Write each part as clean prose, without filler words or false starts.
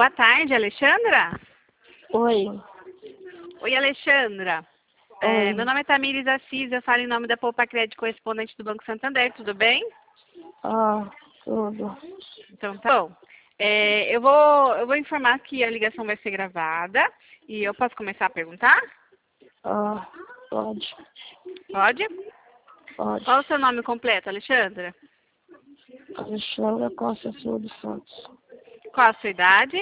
Boa tarde, Alexandra. Oi. Oi, Alexandra. Oi. Meu nome é Tamires Assis, eu falo em nome da Poupa Crédito, correspondente do Banco Santander, tudo bem? Tudo. Então tá bom. Eu vou informar que a ligação vai ser gravada e eu posso começar a perguntar? Pode. Pode? Pode. Qual o seu nome completo, Alexandra? Alexandra Costa Silva dos Santos. Qual a sua idade?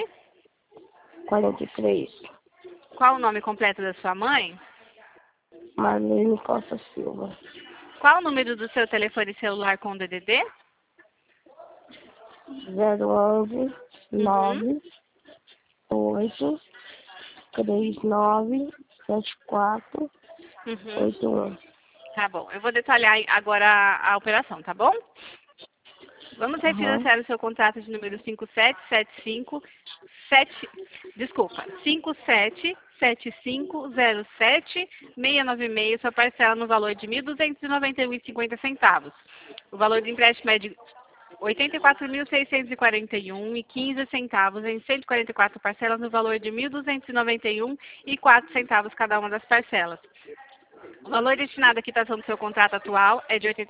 43. Qual o nome completo da sua mãe? Marlene Costa Silva. Qual o número do seu telefone celular com DDD? 011 Uhum. 98 39 74 Uhum. 81. Tá bom. Eu vou detalhar agora a operação, tá bom? Vamos Aham. refinanciar o seu contrato de número 577507, sua parcela no valor de R$ 1.291,50. O valor do empréstimo é de R$ 84.641,15 em 144 parcelas no valor de R$ 1.291,04 cada uma das parcelas. O valor destinado à quitação do seu contrato atual é de R$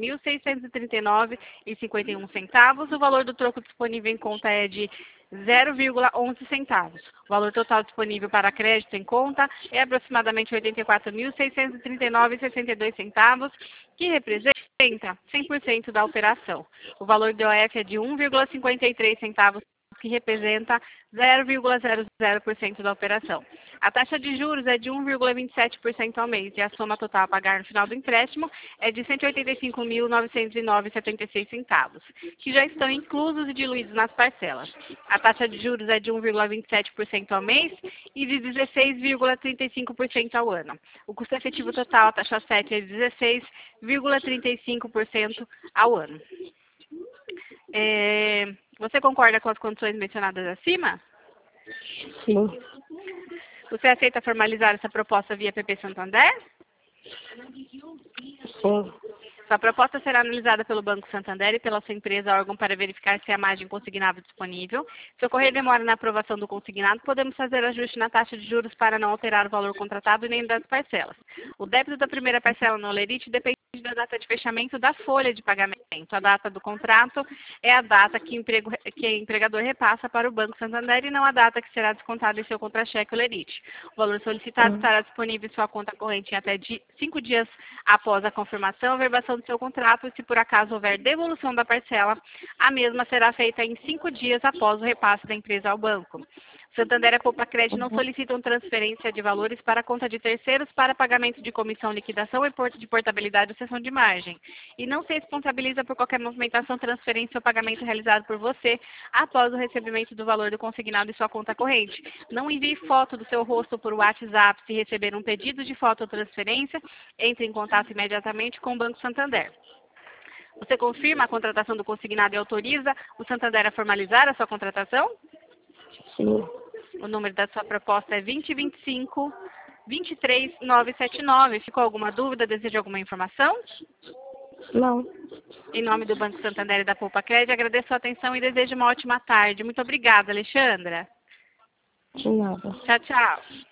84.639,51. O valor do troco disponível em conta é de 0,11 centavos. O valor total disponível para crédito em conta é aproximadamente R$ 84.639,62, que representa 100% da operação. O valor do OF é de 1,53 centavos, que representa 0,00% da operação. A taxa de juros é de 1,27% ao mês e a soma total a pagar no final do empréstimo é de R$ 185.909,76, que já estão inclusos e diluídos nas parcelas. A taxa de juros é de 1,27% ao mês e de 16,35% ao ano. O custo efetivo total, a taxa 7, é de 16,35% ao ano. Você concorda com as condições mencionadas acima? Sim. Você aceita formalizar essa proposta via PP Santander? Sim. Sua proposta será analisada pelo Banco Santander e pela sua empresa órgão para verificar se há margem consignável disponível. Se ocorrer demora na aprovação do consignado, podemos fazer ajuste na taxa de juros para não alterar o valor contratado e nem das parcelas. O débito da primeira parcela no Olerite depende da data de fechamento da folha de pagamento. A data do contrato é a data que o empregador repassa para o Banco Santander e não a data que será descontada em seu contra-cheque Olerite. O valor solicitado estará disponível em sua conta corrente em até 5 dias após a confirmação e verbação do seu contrato, e se por acaso houver devolução da parcela, a mesma será feita em 5 dias após o repasse da empresa ao banco. Santander e Poupa Crédito não solicitam transferência de valores para a conta de terceiros para pagamento de comissão, liquidação e de portabilidade ou cessão de margem. E não se responsabiliza por qualquer movimentação, transferência ou pagamento realizado por você após o recebimento do valor do consignado em sua conta corrente. Não envie foto do seu rosto por WhatsApp se receber um pedido de foto ou transferência. Entre em contato imediatamente com o Banco Santander. Você confirma a contratação do consignado e autoriza o Santander a formalizar a sua contratação? Sim. O número da sua proposta é 2025-23979. Ficou alguma dúvida? Deseja alguma informação? Não. Em nome do Banco Santander e da Poupa Crédito, agradeço a atenção e desejo uma ótima tarde. Muito obrigada, Alexandra. De nada. Tchau, tchau.